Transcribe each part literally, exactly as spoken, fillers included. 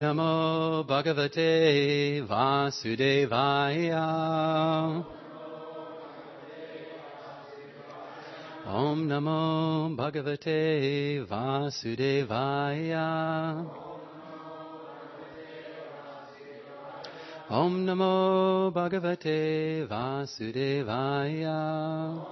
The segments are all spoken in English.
Namo Bhagavate Vasudevaya. Om Namo Bhagavate Vasudevaya. Om Namo Bhagavate Vasudevaya.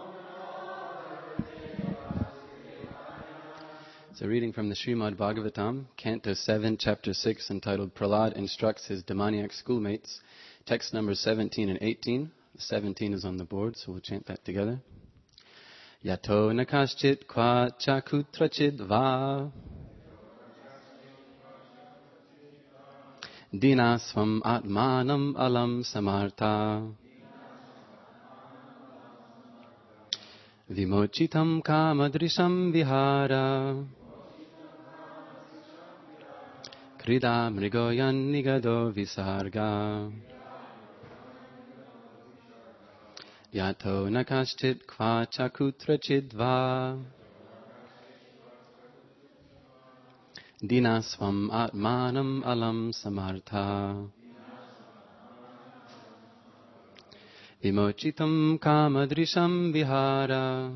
It's a reading from the Srimad Bhagavatam, Canto seven, Chapter six, entitled Prahlad Instructs His Demoniac Schoolmates, text numbers seventeen and eighteen. seventeen is on the board, so we'll chant that together. Yato nakaschit kwa chakutrachid va dinasvam atmanam alam samartha vimochitam kamadrisham vihara krida mrigoyan nigado visarga yato nakaschit kva chakutrachid va dinasvam atmanam alam samartha vimochitam kamadrisham vihara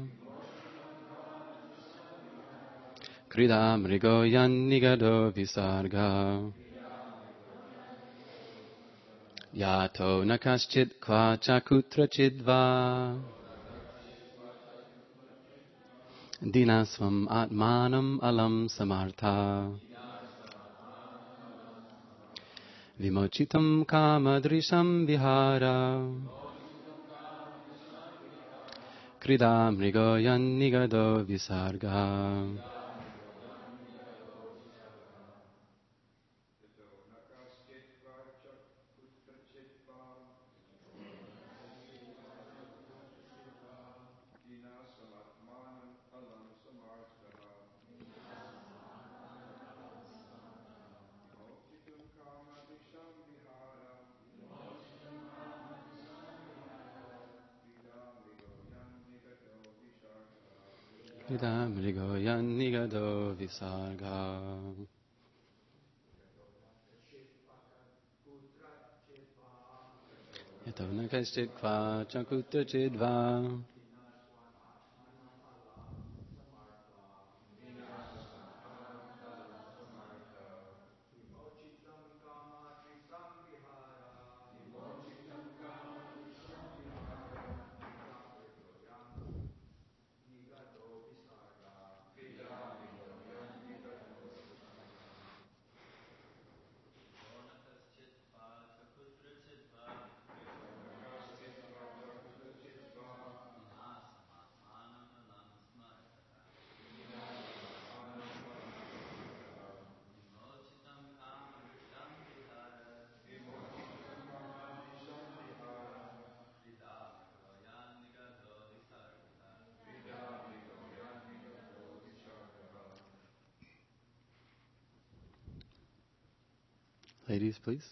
krida mrigoyan nigado visarga yato nakaschit kva chakutrachid va dinasvam atmanam alam samartha vimochitam kamadrisham vihara krida mrigoyan nigado visarga. Krida mrigoyan nigado visarga. Yato nakaschit kva chakutrachid va Ladies, please.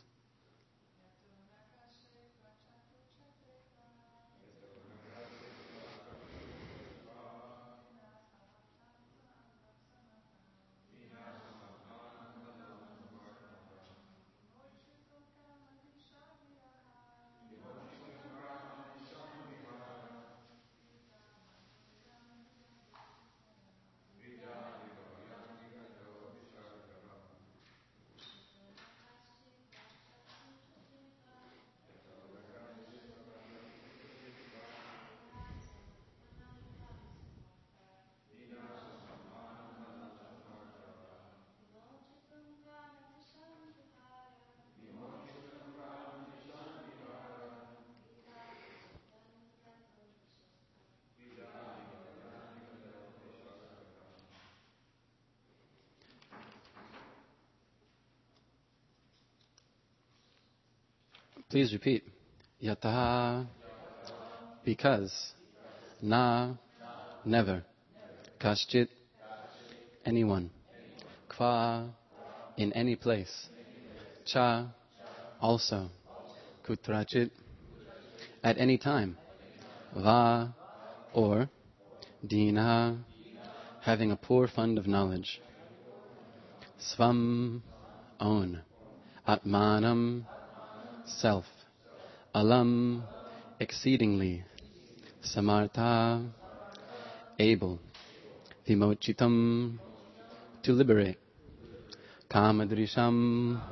Please repeat. Yataha, because. Na, never. Kaschit, anyone. Kva, in any place. Cha, also. Kutrachit, at any time. Va, or. Dina, having a poor fund of knowledge. Svam, own. Atmanam, self. Alam, exceedingly. Samartha, able. Vimochitam, to liberate. Kamadrisham,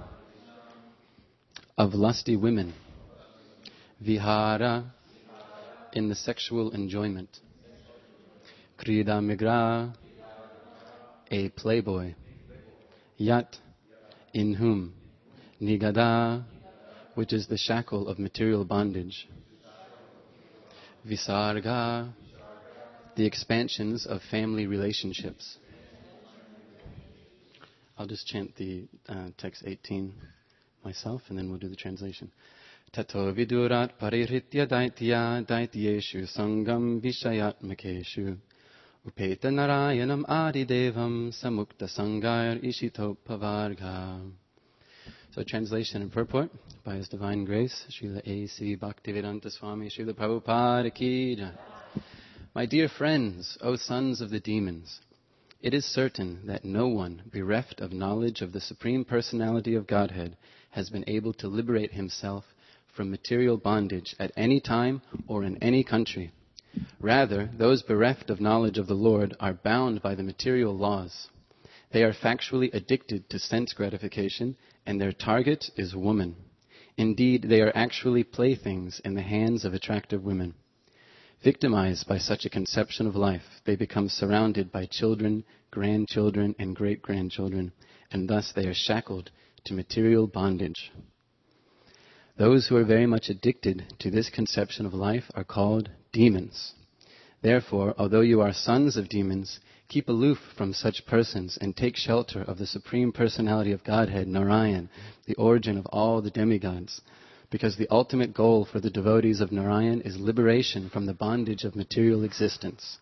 of lusty women. Vihara, in the sexual enjoyment. Krida migra, a playboy. Yat, in whom. Nigada, which is the shackle of material bondage. Visarga, the expansions of family relationships. I'll just chant the uh, text eighteen myself, and then we'll do the translation. Tato vidurat paririthya daitya daityeshu sangam vishayatmakeshu upeta narayanam adidevam samukta sangair ishito pavarga. So translation and purport by His Divine Grace, Srila A C Bhaktivedanta Swami, Srila Prabhupada Ki Jai. My dear friends, O sons of the demons, it is certain that no one bereft of knowledge of the Supreme Personality of Godhead has been able to liberate himself from material bondage at any time or in any country. Rather, those bereft of knowledge of the Lord are bound by the material laws. They are factually addicted to sense gratification, and their target is woman. Indeed, they are actually playthings in the hands of attractive women. Victimized by such a conception of life, they become surrounded by children, grandchildren, and great-grandchildren, and thus they are shackled to material bondage. Those who are very much addicted to this conception of life are called demons. Therefore, although you are sons of demons, keep aloof from such persons and take shelter of the Supreme Personality of Godhead, Narayan, the origin of all the demigods, because the ultimate goal for the devotees of Narayan is liberation from the bondage of material existence.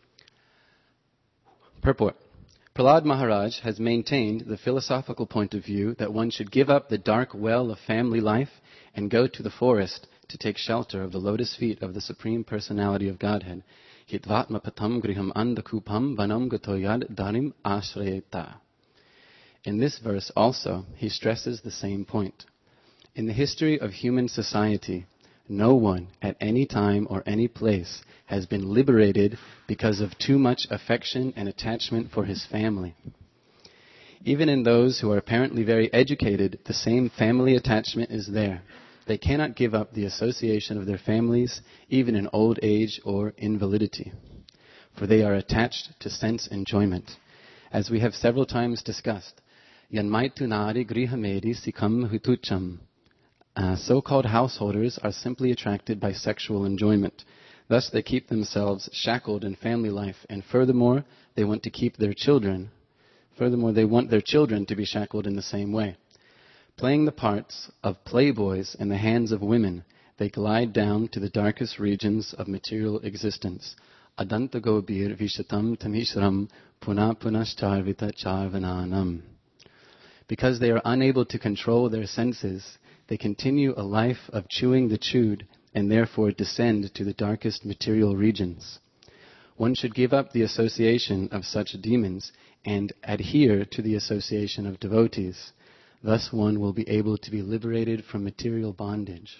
Purport. Prahlad Maharaj has maintained the philosophical point of view that one should give up the dark well of family life and go to the forest to take shelter of the lotus feet of the Supreme Personality of Godhead. Hitvatma patam griham andakupam vanam gatoyad dharim ashrayeta. In this verse also, he stresses the same point. In the history of human society, no one at any time or any place has been liberated because of too much affection and attachment for his family. Even in those who are apparently very educated, the same family attachment is there. They cannot give up the association of their families, even in old age or invalidity, for they are attached to sense enjoyment. As we have several times discussed, yanmaitu nari grihamedi sikam hutucham. Uh, so-called householders are simply attracted by sexual enjoyment. Thus they keep themselves shackled in family life, and furthermore, they want to keep their children. Furthermore, they want their children to be shackled in the same way. Playing the parts of playboys in the hands of women, they glide down to the darkest regions of material existence. Adanta gobir vishatam tamishram puna punascharvita charvananam. Because they are unable to control their senses, they continue a life of chewing the chewed and therefore descend to the darkest material regions. One should give up the association of such demons and adhere to the association of devotees. Thus one will be able to be liberated from material bondage.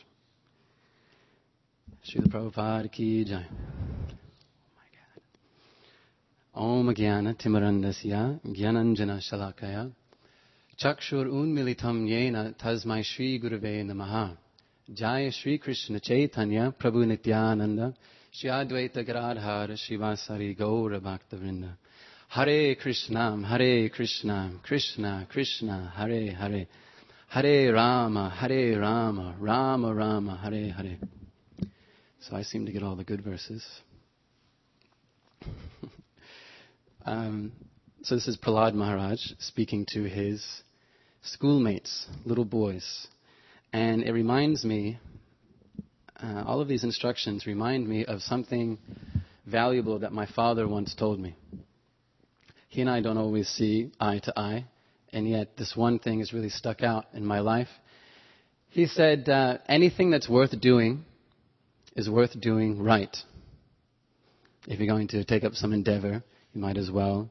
Srila Prabhupada Ki Jai. Oh my God. Om Jnana Timarandasya Jnananjana Shalakaya Chakshur Unmilitam Yena Tasmai Shri Gurave Namaha. Jaya Shri Krishna Chaitanya Prabhu Nityananda Shri Advaita Gadadhara Srivasari Gaura Bhaktavrinda. Hare Krishna, Hare Krishna, Krishna Krishna, Hare Hare. Hare Rama, Hare Rama, Rama Rama, Hare Hare. So I seem to get all the good verses. um, so this is Prahlad Maharaj speaking to his schoolmates, little boys. And it reminds me, uh, all of these instructions remind me of something valuable that my father once told me. He and I don't always see eye to eye, and yet this one thing has really stuck out in my life. He said, uh, anything that's worth doing is worth doing right. If you're going to take up some endeavor, you might as well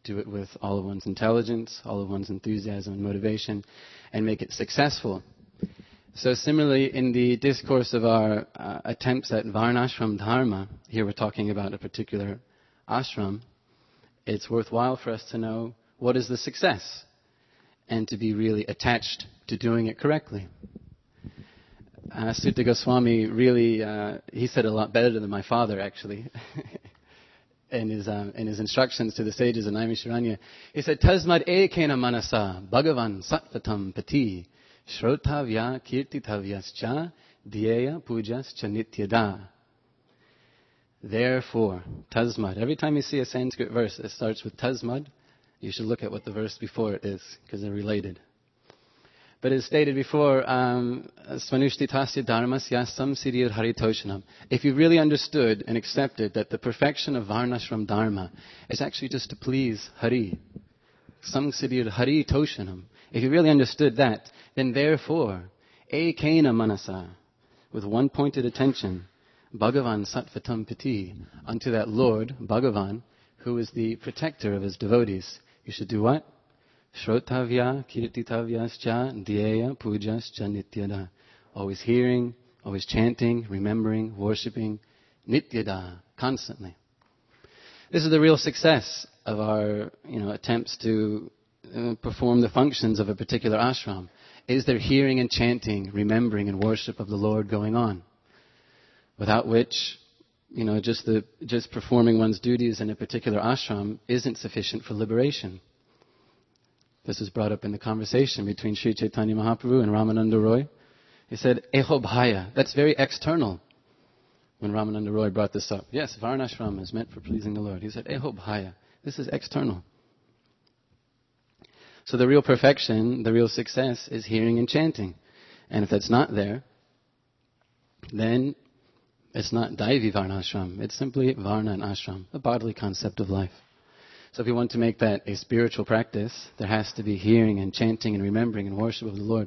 do it with all of one's intelligence, all of one's enthusiasm and motivation, and make it successful. So similarly, in the discourse of our uh, attempts at Varnashram Dharma, here we're talking about a particular ashram, it's worthwhile for us to know what is the success and to be really attached to doing it correctly. Uh, Sutta Goswami really, uh, he said a lot better than my father actually. In his, um, in his instructions to the sages in Naimisharanya, he said, Tasmad ekena manasa bhagavan sattvatam pati shrotavya kirtitavyascha dhyeya pujascha nityada. Therefore, tasmad. Every time you see a Sanskrit verse that starts with tasmad, you should look at what the verse before it is, because they're related. But as stated before, um, Svanushthitasya dharmasya samsirir haritoshanam. If you really understood and accepted that the perfection of Varnashram Dharma is actually just to please Hari, samsirir haritoshanam. If you really understood that, then therefore, ekena manasa, with one pointed attention, Bhagavan sattvatam piti, unto that Lord, Bhagavan, who is the protector of his devotees, you should do what? Shrotavya kirtitavyascha dhyeya pujascha nityada. Always hearing, always chanting, remembering, worshipping, nityada, constantly. This is the real success of our, you know, attempts to uh, perform the functions of a particular ashram. Is there hearing and chanting, remembering and worship of the Lord going on? Without which, you know, just the just performing one's duties in a particular ashram isn't sufficient for liberation. This was brought up in the conversation between Sri Chaitanya Mahaprabhu and Ramananda Roy. He said, Eho bhaya, that's very external. When Ramananda Roy brought this up, yes, Varnashram is meant for pleasing the Lord. He said, Eho bhaya, this is external. So the real perfection, the real success is hearing and chanting. And if that's not there, then it's not Daivi Varnashram. It's simply Varna and Ashram, a bodily concept of life. So if you want to make that a spiritual practice, there has to be hearing and chanting and remembering and worship of the Lord.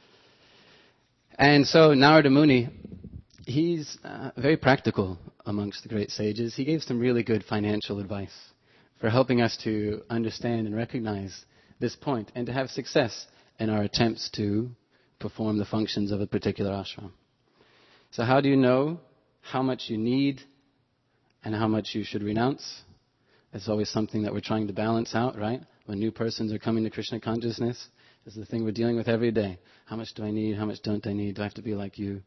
And so Narada Muni, he's uh, very practical amongst the great sages. He gave some really good financial advice for helping us to understand and recognize this point and to have success in our attempts to perform the functions of a particular ashram. So how do you know how much you need and how much you should renounce? It's always something that we're trying to balance out, right? When new persons are coming to Krishna consciousness, this is the thing we're dealing with every day. How much do I need? How much don't I need? Do I have to be like you?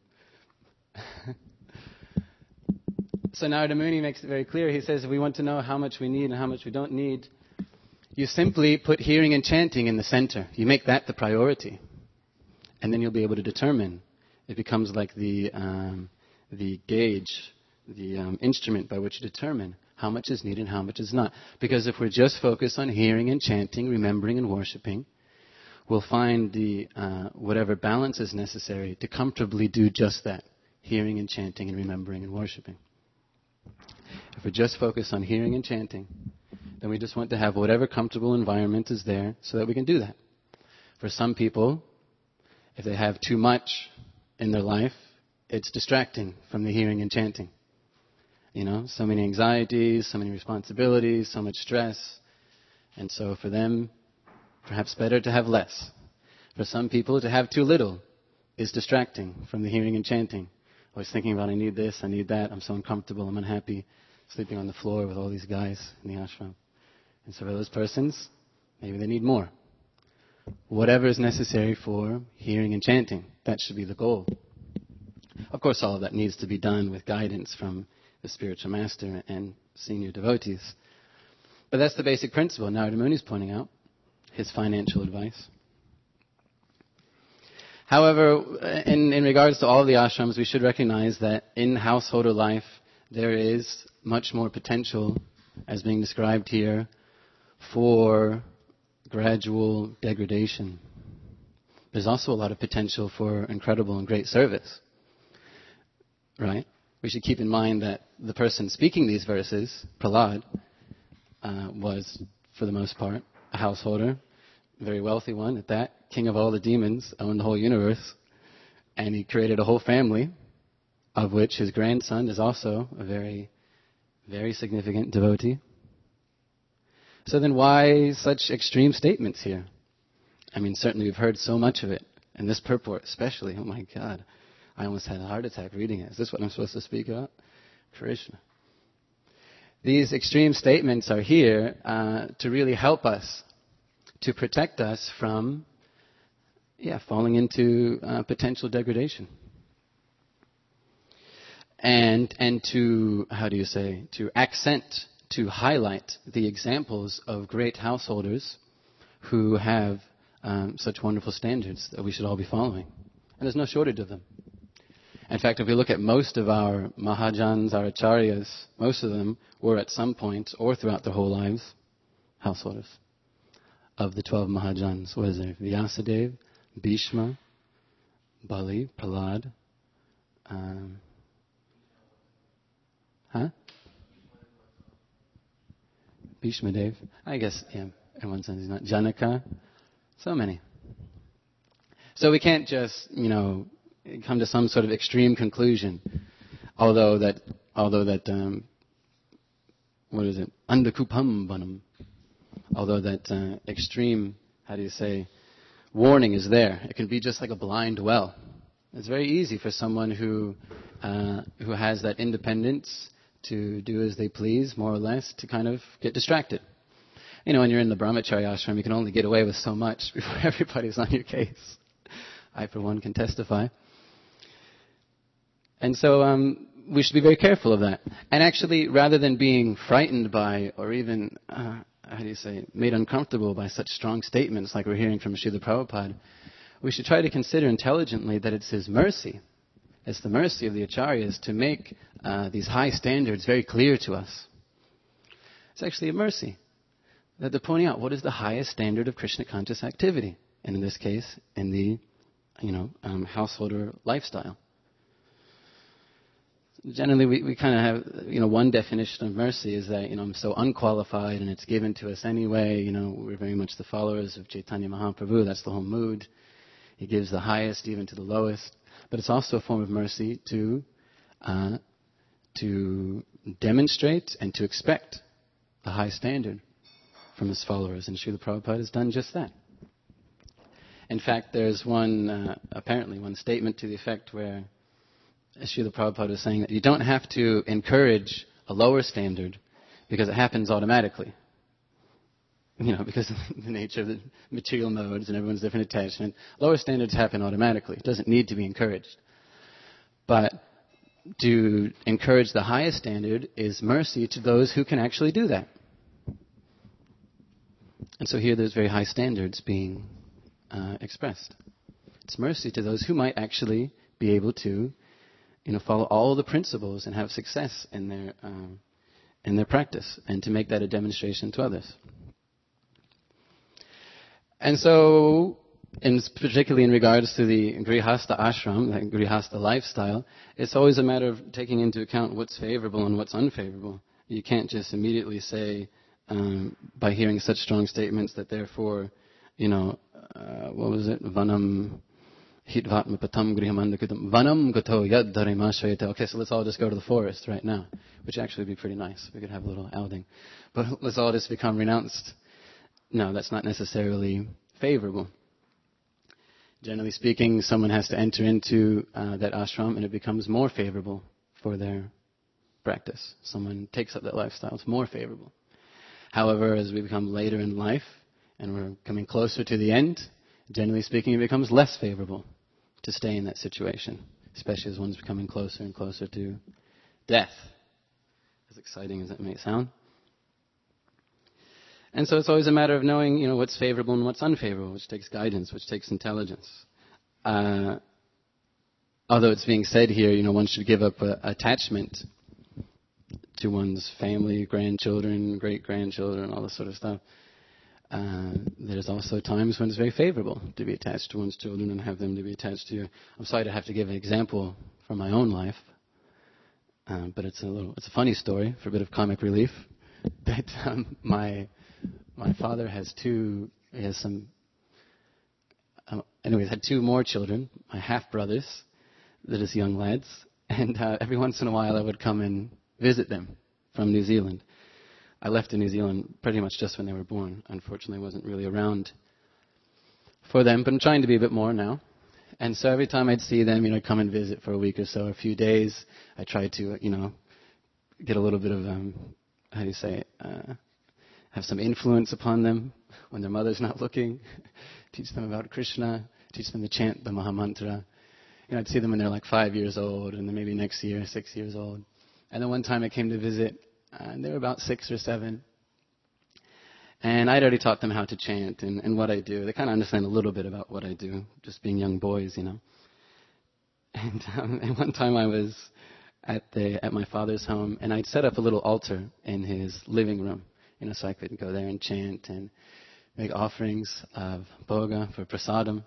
So Narada Muni makes it very clear. He says if we want to know how much we need and how much we don't need, you simply put hearing and chanting in the center. You make that the priority. And then you'll be able to determine. It becomes like the um, the gauge, the um, instrument by which you determine how much is needed and how much is not. Because if we're just focused on hearing and chanting, remembering and worshipping, we'll find the uh, whatever balance is necessary to comfortably do just that, hearing and chanting and remembering and worshipping. If we're just focused on hearing and chanting, then we just want to have whatever comfortable environment is there so that we can do that. For some people, if they have too much in their life, it's distracting from the hearing and chanting. You know, so many anxieties, so many responsibilities, so much stress. And so for them, perhaps better to have less. For some people, to have too little is distracting from the hearing and chanting. Always thinking about, I need this, I need that, I'm so uncomfortable, I'm unhappy, sleeping on the floor with all these guys in the ashram. And so for those persons, maybe they need more. Whatever is necessary for hearing and chanting, that should be the goal. Of course, all of that needs to be done with guidance from the spiritual master and senior devotees. But that's the basic principle Narada Muni is pointing out, his financial advice. However, in, in regards to all the ashrams, we should recognize that in householder life, there is much more potential, as being described here, for gradual degradation. There's also a lot of potential for incredible and great service. Right? We should keep in mind that the person speaking these verses, Prahlad, uh, was, for the most part, a householder, a very wealthy one at that, king of all the demons, owned the whole universe, and he created a whole family, of which his grandson is also a very, very significant devotee. So then why such extreme statements here? I mean, certainly we've heard so much of it, and this purport especially. Oh my God, I almost had a heart attack reading it. Is this what I'm supposed to speak about? Krishna. These extreme statements are here uh, to really help us, to protect us from, yeah, falling into uh, potential degradation. And and to, how do you say, to accent, to highlight the examples of great householders who have um, such wonderful standards that we should all be following. And there's no shortage of them. In fact, if we look at most of our Mahajans, our Acharyas, most of them were at some point or throughout their whole lives householders. Of the twelve Mahajans, what is there? Vyasadeva, Bhishma, Bali, Prahlad, um, huh? Bhishma Dev. I guess, yeah, in one sense he's not. Janaka. So many. So we can't just, you know, come to some sort of extreme conclusion. Although that, although that, um, what is it? Andakupam vanam. Although that uh, extreme, how do you say, warning is there. It can be just like a blind well. It's very easy for someone who uh, who has that independence to do as they please, more or less, to kind of get distracted. You know, when you're in the brahmacharya ashram, you can only get away with so much before everybody's on your case. I, for one, can testify. And so um, we should be very careful of that. And actually, rather than being frightened by, or even, uh, how do you say, made uncomfortable by such strong statements like we're hearing from Srila Prabhupada, we should try to consider intelligently that it's His mercy. It's the mercy of the Acharyas to make uh, these high standards very clear to us. It's actually a mercy that they're pointing out what is the highest standard of Krishna conscious activity, and in this case, in the, you know, um, householder lifestyle. Generally, we, we kind of have, you know, one definition of mercy is that, you know, I'm so unqualified and it's given to us anyway. You know, we're very much the followers of Chaitanya Mahaprabhu. That's the whole mood. He gives the highest even to the lowest. But it's also a form of mercy to uh, to demonstrate and to expect a high standard from his followers. And Srila Prabhupada has done just that. In fact, there's one, uh, apparently one statement to the effect where Srila Prabhupada is saying that you don't have to encourage a lower standard because it happens automatically. You know, because of the nature of the material modes and everyone's different attachment. Lower standards happen automatically. It doesn't need to be encouraged. But to encourage the highest standard is mercy to those who can actually do that. And so here there's very high standards being uh, expressed. It's mercy to those who might actually be able to, you know, follow all the principles and have success in their um, in their practice, and to make that a demonstration to others. And so, in, particularly in regards to the Grihastha ashram, the Grihastha lifestyle, it's always a matter of taking into account what's favorable and what's unfavorable. You can't just immediately say, um, by hearing such strong statements, that therefore, you know, uh, what was it? Vanam hitvatma patam grihamandakritam vanam gato yad dharimashayate. Okay, so let's all just go to the forest right now, which actually would be pretty nice. We could have a little outing. But let's all just become renounced. No, that's not necessarily favorable. Generally speaking, someone has to enter into uh, that ashram and it becomes more favorable for their practice. Someone takes up that lifestyle, it's more favorable. However, as we become later in life and we're coming closer to the end, generally speaking, it becomes less favorable to stay in that situation, especially as one's becoming closer and closer to death, as exciting as it may sound. And so it's always a matter of knowing, you know, what's favorable and what's unfavorable, which takes guidance, which takes intelligence. Uh, although it's being said here, you know, one should give up uh, attachment to one's family, grandchildren, great-grandchildren, all this sort of stuff. Uh, there's also times when it's very favorable to be attached to one's children and have them to be attached to you. I'm sorry to have to give an example from my own life, uh, but it's a little, it's a funny story for a bit of comic relief. That um, my my father has two, he has some, um, anyways, had two more children, my half-brothers, that is young lads, and uh, every once in a while I would come and visit them from New Zealand. I left in New Zealand pretty much just when they were born. Unfortunately, I wasn't really around for them, but I'm trying to be a bit more now. And so every time I'd see them, you know, I'd come and visit for a week or so, a few days. I tried to, you know, get a little bit of, um, how do you say it, uh, have some influence upon them when their mother's not looking, teach them about Krishna, teach them to chant the Mahamantra. You know, I'd see them when they're like five years old, and then maybe next year, six years old. And then one time I came to visit, uh, and they were about six or seven. And I'd already taught them how to chant and, and what I do. They kind of understand a little bit about what I do, just being young boys, you know. And, um, and one time I was at the at my father's home, and I'd set up a little altar in his living room, you know, so I could go there and chant and make offerings of bhoga for prasadam.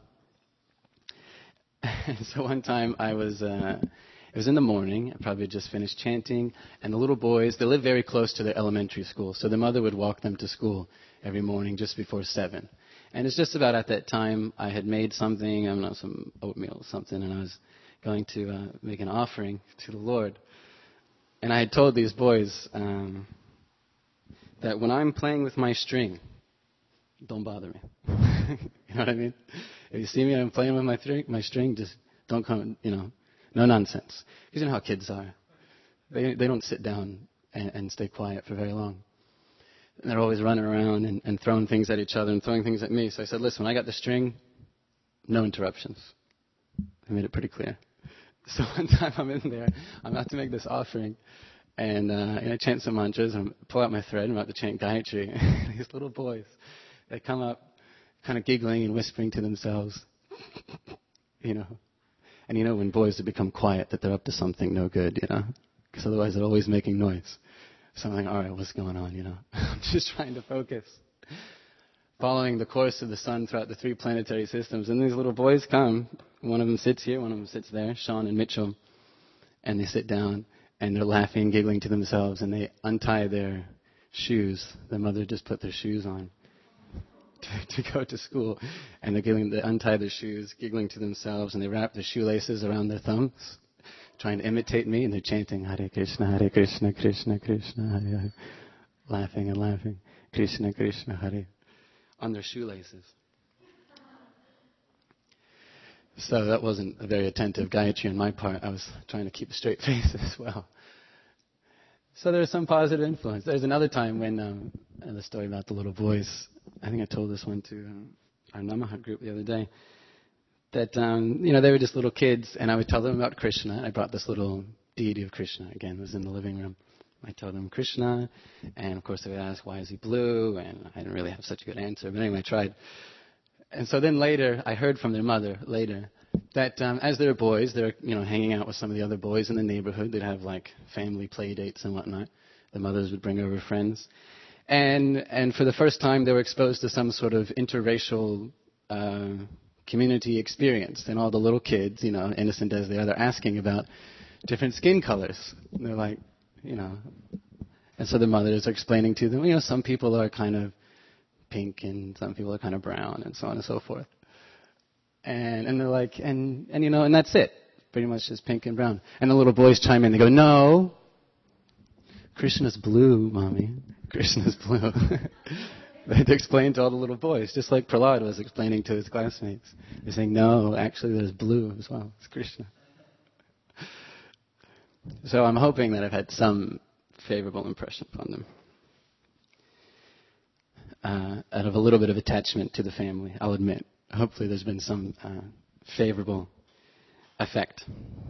And so one time I was, uh, it was in the morning, I probably had just finished chanting, and the little boys, they live very close to their elementary school, so their mother would walk them to school every morning just before seven. And it's just about at that time I had made something, I don't know, some oatmeal or something, and I was going to uh, make an offering to the Lord. And I had told these boys um, that when I'm playing with my string, don't bother me. You know what I mean? If you see me, I'm playing with my string, my string, just don't come, you know, no nonsense. Because you know how kids are. They they don't sit down and, and stay quiet for very long. And they're always running around and, and throwing things at each other and throwing things at me. So I said, listen, when I got the string, no interruptions. I made it pretty clear. So one time I'm in there, I'm about to make this offering, and, uh, and I chant some mantras, and I pull out my thread, and I'm about to chant Gayatri. And these little boys, they come up kind of giggling and whispering to themselves, you know. And you know when boys have become quiet that they're up to something no good, you know, because otherwise they're always making noise. So I'm like, all right, what's going on, you know? I'm just trying to focus. Following the course of the sun throughout the three planetary systems. And these little boys come. One of them sits here, one of them sits there, Sean and Mitchell. And they sit down, and they're laughing, giggling to themselves, and they untie their shoes. Their mother just put their shoes on to, to go to school. And they're giggling, they untie their shoes, giggling to themselves, and they wrap their shoelaces around their thumbs, trying to imitate me, and they're chanting, Hare Krishna, Hare Krishna, Krishna, Krishna, Hare Hare, laughing and laughing, Krishna, Krishna, Hare, on their shoelaces. So that wasn't a very attentive Gayatri on my part. I was trying to keep a straight face as well. So there was some positive influence. There's another time when, um, the story about the little boys, I think I told this one to um, our Namaha group the other day, that, um, you know, they were just little kids, and I would tell them about Krishna. I brought this little deity of Krishna, again, it was in the living room. I told them Krishna, and of course they would ask, why is he blue? And I didn't really have such a good answer, but anyway, I tried. And so then later, I heard from their mother later that um, as they were boys, they were, you know, hanging out with some of the other boys in the neighborhood. They'd have like family play dates and whatnot. The mothers would bring over friends. And and for the first time, they were exposed to some sort of interracial uh, community experience. And all the little kids, you know, innocent as they are, they're asking about different skin colors. And they're like, you know. And so the mothers are explaining to them, you know, some people are kind of pink and some people are kind of brown and so on and so forth. And and they're like, and, and you know, and that's it. Pretty much just pink and brown. And the little boys chime in. They go, no, Krishna's blue, Mommy. Krishna's blue. They had to explain to all the little boys, just like Prahlad was explaining to his classmates. They're saying, no, actually there's blue as well. It's Krishna. So I'm hoping that I've had some favorable impression upon them. Uh, out of a little bit of attachment to the family, I'll admit. Hopefully there's been some uh, favorable effect.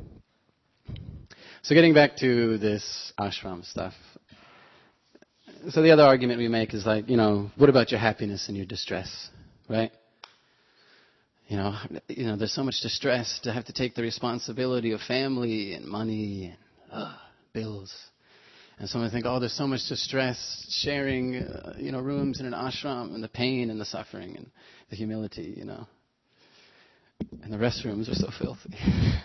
So getting back to this ashram stuff. So the other argument we make is like, you know, what about your happiness and your distress, right? You know, you know, there's so much distress to have to take the responsibility of family and money and uh, bills. And someone think, oh, there's so much distress sharing, uh, you know, rooms in an ashram, and the pain and the suffering and the humility, you know. And the restrooms are so filthy.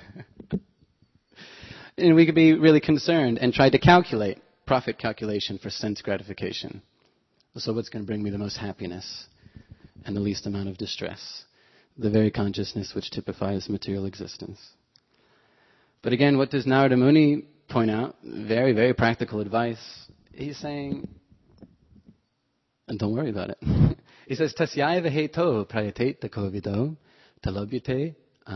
And we could be really concerned and try to calculate, profit calculation for sense gratification. So what's going to bring me the most happiness and the least amount of distress? The very consciousness which typifies material existence. But again, what does Narada Muni point out? Very, very practical advice. He's saying, And don't worry about it. He says, Tasyaiva heto prayatate kovido talabhyate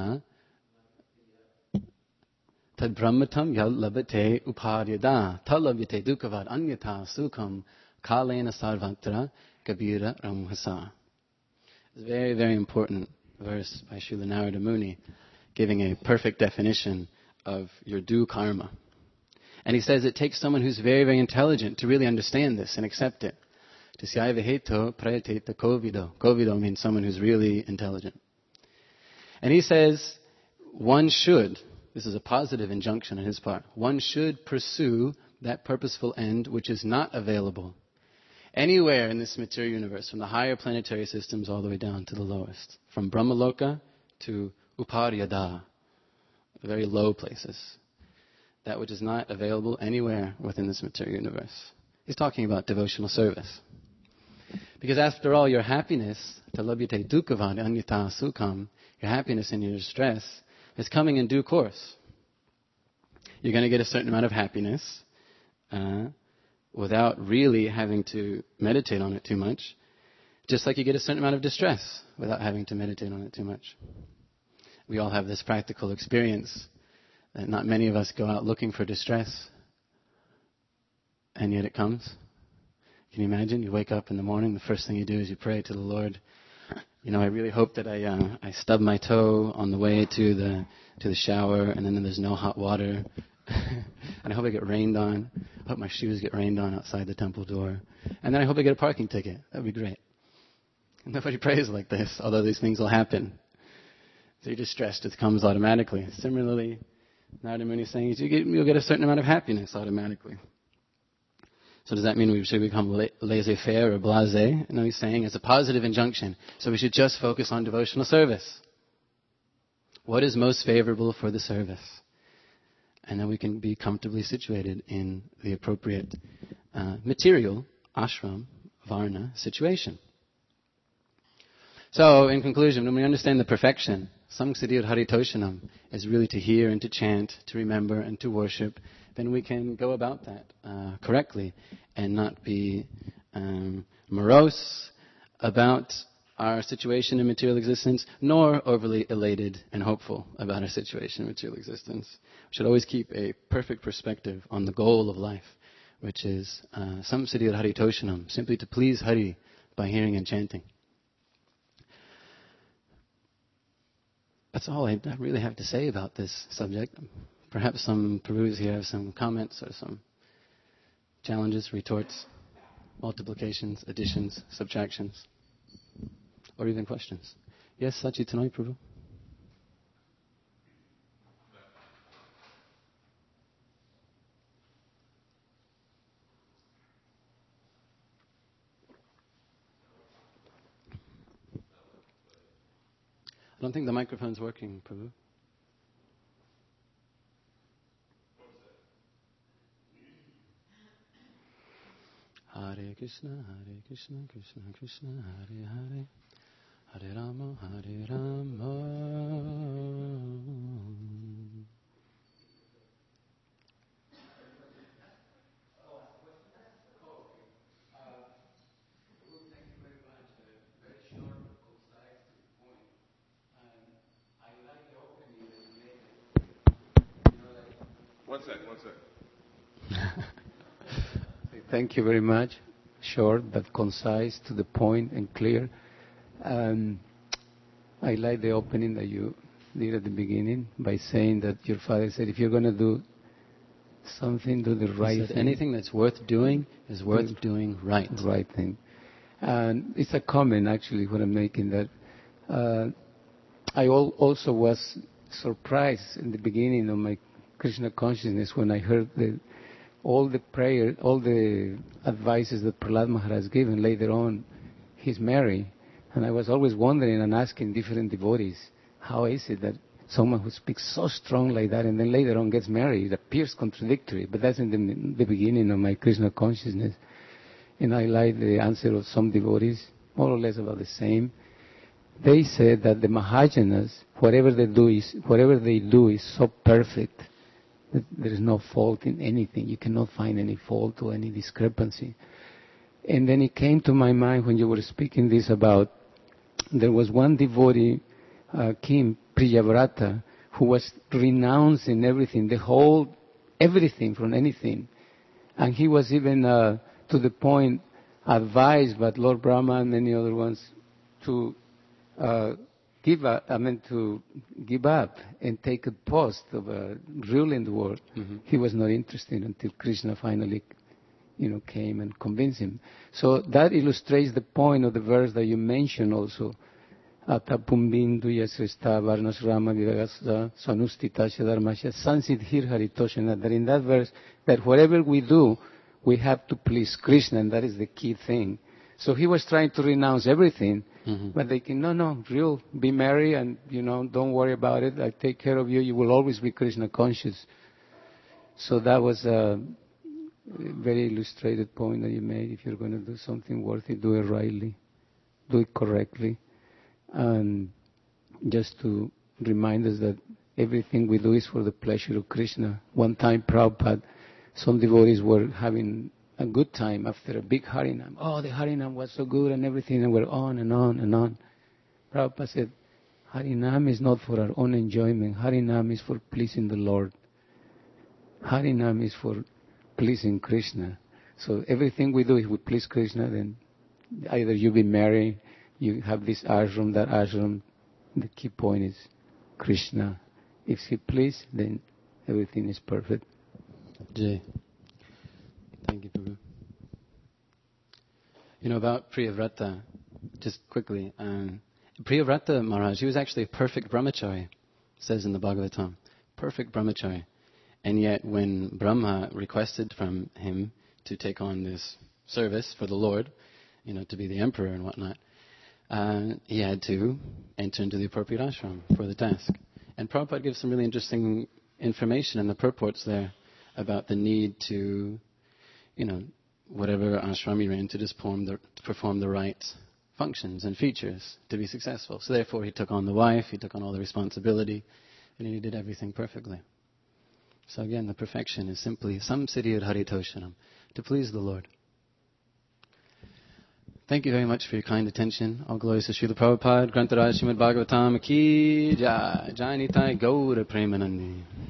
tad brahmatam yal labate uparyada talabhyate dukavad anyata sukham kalena sarvatra kabira ramhasa. It's a very, very important verse by Srila Narada Muni, giving a perfect definition of your due karma. And he says it takes someone who's very, very intelligent to really understand this and accept it. Tasyaiva heto prayateta kovido. Kovido means someone who's really intelligent. And he says one should, this is a positive injunction on his part, one should pursue that purposeful end which is not available anywhere in this material universe, from the higher planetary systems all the way down to the lowest. From Brahmaloka to Uparyada, the very low places. That which is not available anywhere within this material universe. He's talking about devotional service. Because after all, your happiness, talabhyate dukkavad anyata sukham, your happiness and your distress is coming in due course. You're going to get a certain amount of happiness uh, without really having to meditate on it too much, just like you get a certain amount of distress without having to meditate on it too much. We all have this practical experience that not many of us go out looking for distress, and yet it comes. Can you imagine? You wake up in the morning, the first thing you do is you pray to the Lord. You know, I really hope that I uh, I stub my toe on the way to the to the shower, and then there's no hot water. And I hope I get rained on. I hope my shoes get rained on outside the temple door. And then I hope I get a parking ticket. That would be great. And nobody prays like this, although these things will happen. So you're distressed. It comes automatically. Similarly, Narada Muni is saying you get, you'll get a certain amount of happiness automatically. So does that mean we should become la- laissez-faire or blasé? No, he's saying it's a positive injunction. So we should just focus on devotional service. What is most favorable for the service? And then we can be comfortably situated in the appropriate uh, material, ashram, varna situation. So, in conclusion, when we understand the perfection, samsiddhir haritoshanam is really to hear and to chant, to remember and to worship, then we can go about that uh, correctly and not be um, morose about our situation in material existence, nor overly elated and hopeful about our situation in material existence. We should always keep a perfect perspective on the goal of life, which is uh, samsiddhir haritoshanam, simply to please Hari by hearing and chanting. That's all I really have to say about this subject. Perhaps some Prabhus here have some comments or some challenges, retorts, multiplications, additions, subtractions, or even questions. Yes, Sachitanoi Prabhu? I don't think the microphone's working, Prabhu. Hare Krishna, Hare Krishna, Krishna Krishna, Hare Hare, Hare Rama, Hare Rama. One sec, one sec. Thank you very much. Short but concise, to the point and clear. Um, I like the opening that you did at the beginning by saying that your father said, if you're going to do something, do the right thing. Anything that's worth doing is worth do doing right. Right thing. And it's a comment, actually, what I'm making, that uh, I al- also was surprised in the beginning of my Krishna consciousness when I heard the all the prayer, all the advices that Prahlad Maharaj has given. Later on, he's married. And I was always wondering and asking different devotees, how is it that someone who speaks so strong like that and then later on gets married? It appears contradictory, but that's in the, the beginning of my Krishna consciousness. And I like the answer of some devotees, more or less about the same. They said that the Mahajanas, whatever they do is, whatever they do is so perfect, there is no fault in anything. You cannot find any fault or any discrepancy. And then it came to my mind when you were speaking this about, there was one devotee, uh, King Priyavrata, who was renouncing everything, the whole, everything from anything. And he was even uh, to the point advised by Lord Brahma and many other ones to uh, give up, I mean to give up and take a post of uh, ruling the world. Mm-hmm. He was not interested until Krishna finally, you know, came and convinced him. So that illustrates the point of the verse that you mentioned also. Atapumbindu yasrista varnas rama vivagasa sanustita shadarmasya sansidhir haritoshana. That in that verse, that whatever we do, we have to please Krishna, and that is the key thing. So he was trying to renounce everything, mm-hmm. but they can, no, no, real, be merry and, you know, don't worry about it. I take care of you. You will always be Krishna conscious. So that was a very illustrated point that you made. If you're going to do something worthy, do it rightly, do it correctly. And just to remind us that everything we do is for the pleasure of Krishna. One time, Prabhupada, some devotees were having a good time after a big Harinam. Oh, the Harinam was so good and everything, and we're on and on and on. Prabhupada said, Harinam is not for our own enjoyment. Harinam is for pleasing the Lord. Harinam is for pleasing Krishna. So everything we do, if we please Krishna, then either you be married, you have this ashram, that ashram. The key point is Krishna. If he please, then everything is perfect. Jay. Thank you, Prabhu. You know, about Priyavrata, just quickly. Um, Priyavrata Maharaj, he was actually a perfect brahmachari, says in the Bhagavatam. Perfect brahmachari. And yet when Brahma requested from him to take on this service for the Lord, you know, to be the emperor and whatnot, uh, he had to enter into the appropriate ashram for the task. And Prabhupada gives some really interesting information in the purports there about the need to, you know, whatever ashram you're in, to just perform the, to perform the right functions and features to be successful. So therefore he took on the wife, he took on all the responsibility, and he did everything perfectly. So again, the perfection is simply samsiddhir haritoshanam, to please the Lord. Thank you very much for your kind attention. All glories to Srila Prabhupada, Grantaraj Srimad Bhagavatam Ki Jai, Jai Nitai Gaura Premanandi.